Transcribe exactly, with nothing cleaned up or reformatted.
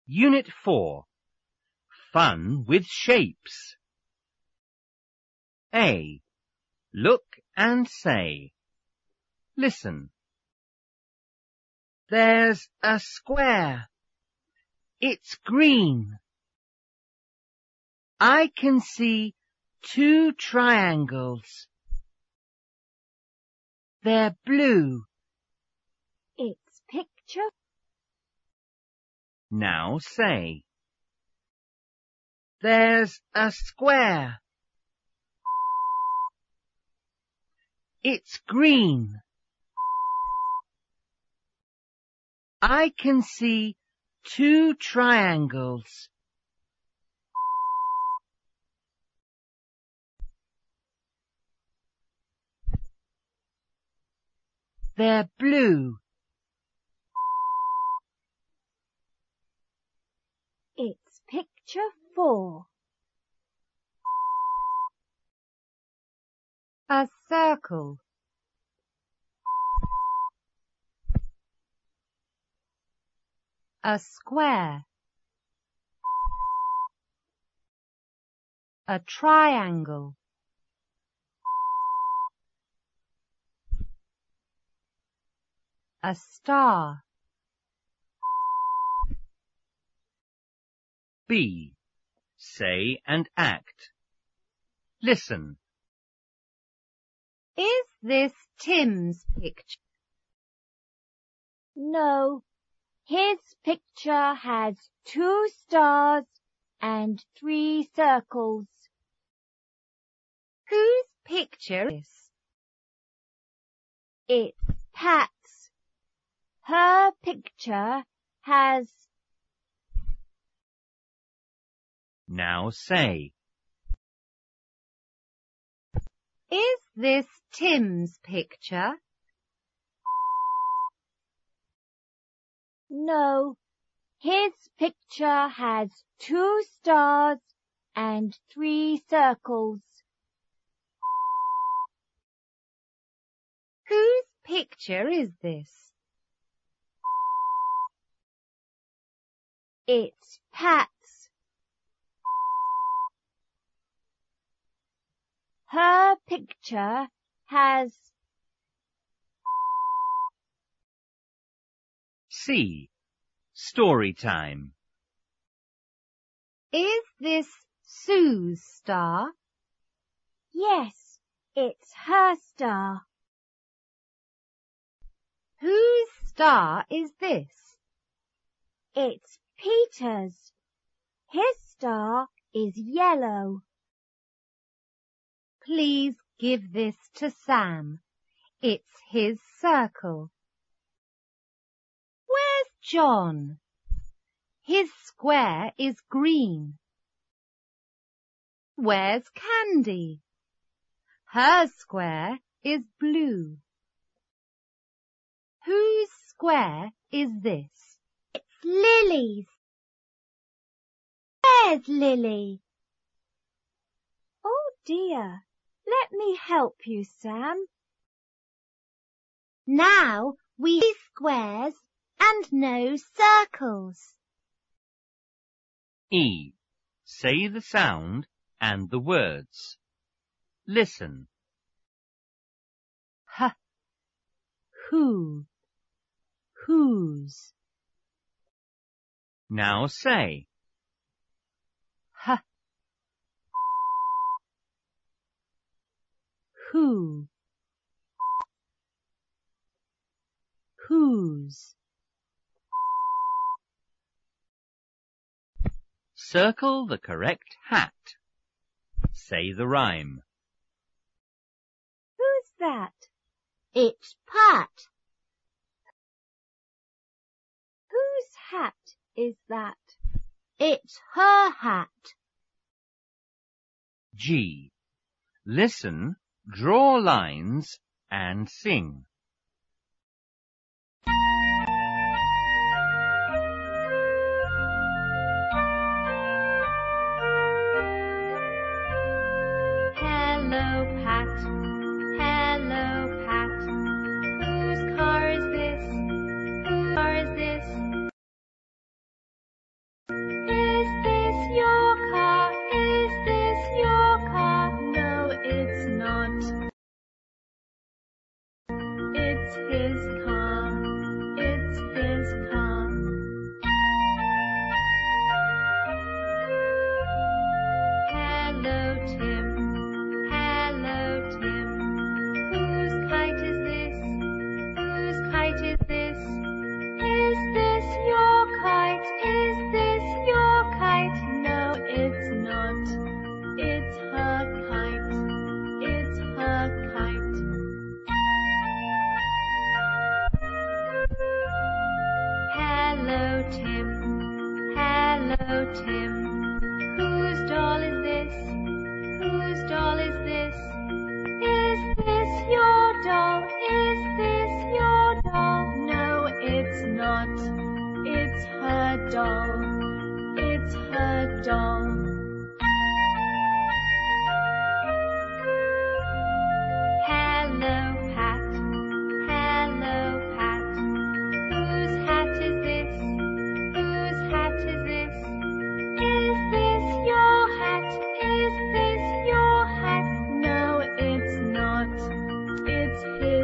Unit four. Fun with shapes. A. Look and say. Listen. There's a square. It's green. I can see two triangles. They're blue. It's picture. Now say. There's a square. It's green. I can see two triangles. They're blue. It's picture four. A circle. A square. A triangle. A star. B. Say and act. Listen. Is this Tim's picture? No. His picture has two stars and three circles. Whose picture is? It's Pat's. Her picture has... Now say. Is this Tim's picture? No. His picture has two stars and three circles. Whose picture is this? It's Pat's. Her picture has... C. Story time. Is this Sue's star? Yes, it's her star. Whose star is this? It's Peter's. His star is yellow. Please give this to Sam. It's his circle. Where's John? His square is green. Where's Candy? Her square is blue. Whose square is this? It's Lily's. Where's Lily? Oh dear, let me help you, Sam. Now we see squares and no circles. E. Say the sound and the words. Listen. H. Who. Whose. Now say. H. Who. Whose. Circle the correct hat. Say the rhyme. Who's that? It's Pat. Whose hat is that? It's her hat. G. Listen, draw lines, and sing. Hello, Pat. Hello, Pat. Whose car is this? Whose car is this? Hello, Tim. Whose doll is this? Whose doll is this? Is this your doll? Is this your doll? No, it's not. It's her doll. It's her doll. Hello, Pat. Hello, Pat. Whose hat is this? Whose hat is this? Is this your hat? Is this your hat? No, it's not. It's his.